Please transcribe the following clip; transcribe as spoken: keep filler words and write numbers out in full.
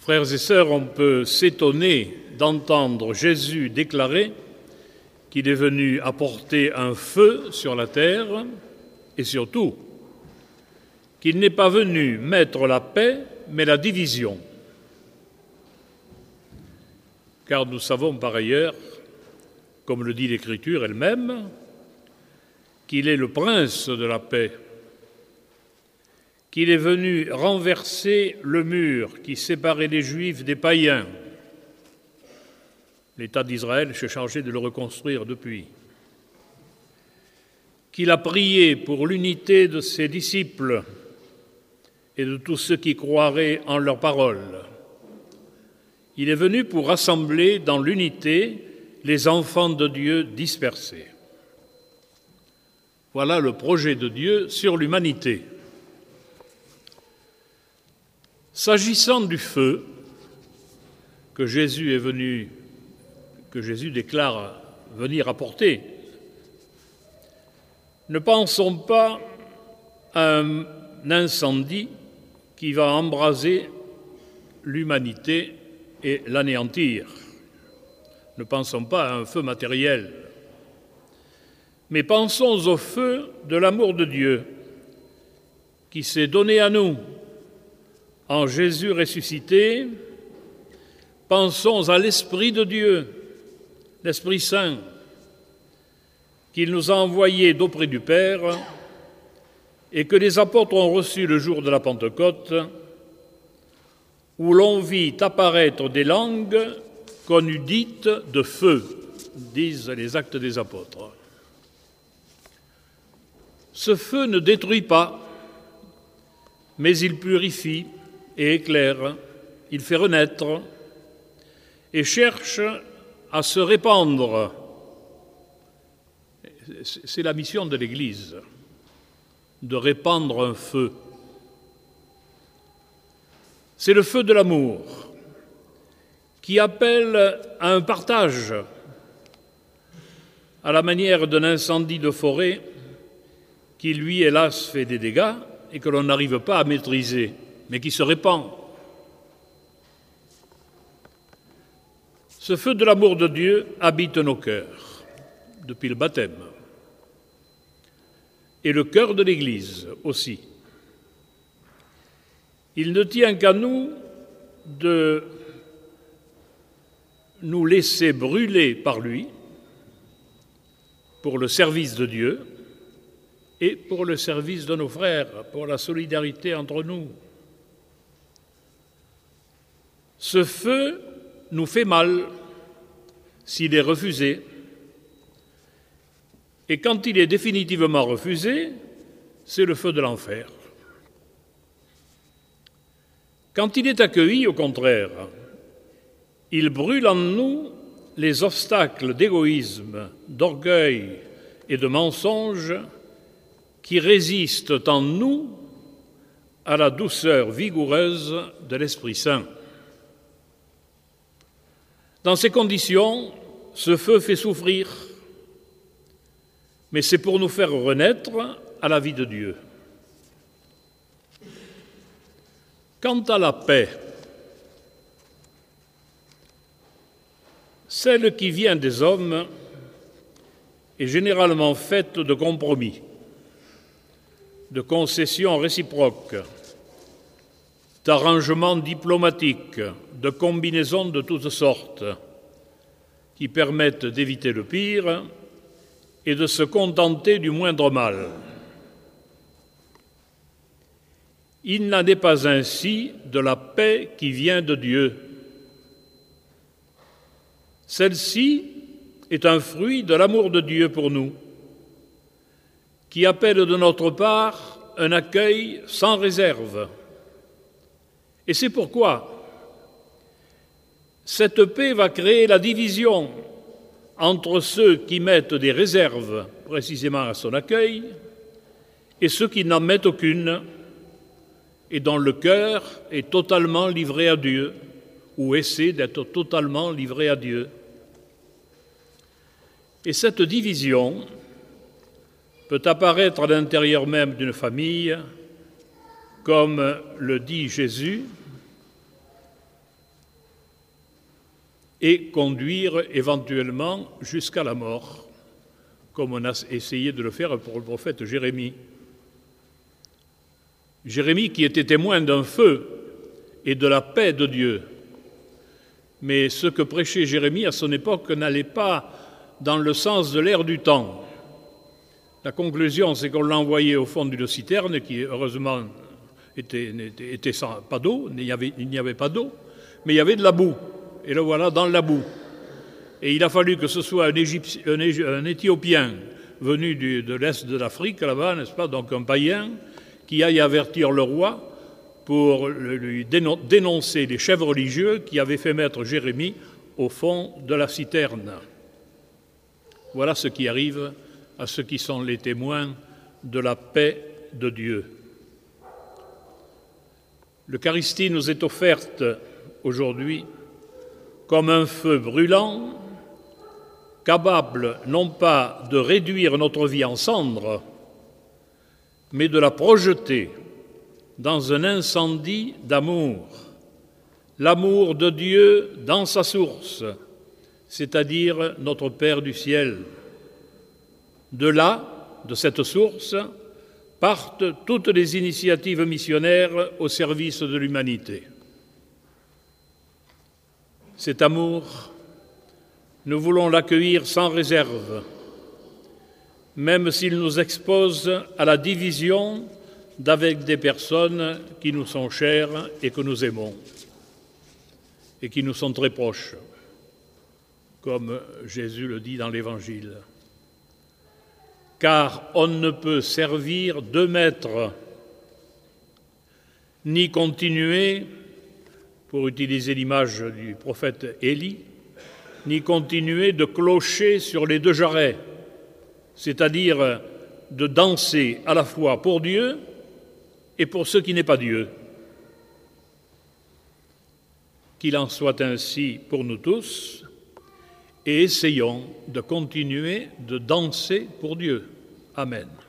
Frères et sœurs, on peut s'étonner d'entendre Jésus déclarer qu'il est venu apporter un feu sur la terre et surtout qu'il n'est pas venu mettre la paix mais la division. Car nous savons par ailleurs, comme le dit l'Écriture elle-même, qu'il est le prince de la paix, qu'il est venu renverser le mur qui séparait les Juifs des païens. L'État d'Israël s'est chargé de le reconstruire depuis. Qu'il a prié pour l'unité de ses disciples et de tous ceux qui croiraient en leurs paroles. Il est venu pour rassembler dans l'unité les enfants de Dieu dispersés. Voilà le projet de Dieu sur l'humanité. S'agissant du feu que Jésus est venu, que Jésus déclare venir apporter, ne pensons pas à un incendie qui va embraser l'humanité et l'anéantir. Ne pensons pas à un feu matériel, mais pensons au feu de l'amour de Dieu qui s'est donné à nous en Jésus ressuscité. Pensons à l'Esprit de Dieu, l'Esprit Saint, qu'il nous a envoyé d'auprès du Père et que les apôtres ont reçu le jour de la Pentecôte, où l'on vit apparaître des langues qu'on eût dites de feu, disent les Actes des Apôtres. Ce feu ne détruit pas, mais il purifie et éclaire, il fait renaître et cherche à se répandre. C'est la mission de l'Église, de répandre un feu. C'est le feu de l'amour qui appelle à un partage, à la manière d'un incendie de forêt qui, lui, hélas, fait des dégâts et que l'on n'arrive pas à maîtriser, mais qui se répand. Ce feu de l'amour de Dieu habite nos cœurs depuis le baptême et le cœur de l'Église aussi. Il ne tient qu'à nous de nous laisser brûler par lui pour le service de Dieu et pour le service de nos frères, pour la solidarité entre nous. Ce feu nous fait mal s'il est refusé, et quand il est définitivement refusé, c'est le feu de l'enfer. Quand il est accueilli, au contraire, il brûle en nous les obstacles d'égoïsme, d'orgueil et de mensonge qui résistent en nous à la douceur vigoureuse de l'Esprit Saint. Dans ces conditions, ce feu fait souffrir, mais c'est pour nous faire renaître à la vie de Dieu. Quant à la paix, celle qui vient des hommes est généralement faite de compromis, de concessions réciproques, d'arrangements diplomatiques, de combinaisons de toutes sortes qui permettent d'éviter le pire et de se contenter du moindre mal. Il n'en est pas ainsi de la paix qui vient de Dieu. Celle-ci est un fruit de l'amour de Dieu pour nous, qui appelle de notre part un accueil sans réserve. Et c'est pourquoi cette paix va créer la division entre ceux qui mettent des réserves précisément à son accueil et ceux qui n'en mettent aucune et dont le cœur est totalement livré à Dieu ou essaie d'être totalement livré à Dieu. Et cette division peut apparaître à l'intérieur même d'une famille, comme le dit Jésus, et conduire éventuellement jusqu'à la mort, comme on a essayé de le faire pour le prophète Jérémie. Jérémie qui était témoin d'un feu et de la paix de Dieu. Mais ce que prêchait Jérémie à son époque n'allait pas dans le sens de l'air du temps. La conclusion, c'est qu'on l'a envoyé au fond d'une citerne qui, heureusement, était, était, était sans, pas d'eau, il n'y avait, il n'y avait pas d'eau, mais il y avait de la boue. Et le voilà dans la boue. Et il a fallu que ce soit un, Égyptien, un, un Éthiopien venu du, de l'Est de l'Afrique, là-bas, n'est-ce pas, donc un païen, qui aille avertir le roi pour lui dénoncer les chefs religieux qui avaient fait mettre Jérémie au fond de la citerne. Voilà ce qui arrive à ceux qui sont les témoins de la paix de Dieu. L'Eucharistie nous est offerte aujourd'hui comme un feu brûlant, capable non pas de réduire notre vie en cendres, mais de la projeter dans un incendie d'amour, l'amour de Dieu dans sa source, c'est-à-dire notre Père du ciel. De là, de cette source, partent toutes les initiatives missionnaires au service de l'humanité. Cet amour, nous voulons l'accueillir sans réserve, même s'il nous expose à la division d'avec des personnes qui nous sont chères et que nous aimons, et qui nous sont très proches, comme Jésus le dit dans l'Évangile. Car on ne peut servir deux maîtres, ni continuer, pour utiliser l'image du prophète Élie, ni continuer de clocher sur les deux jarrets, c'est-à-dire de danser à la fois pour Dieu et pour ce qui n'est pas Dieu. Qu'il en soit ainsi pour nous tous, et essayons de continuer de danser pour Dieu. Amen.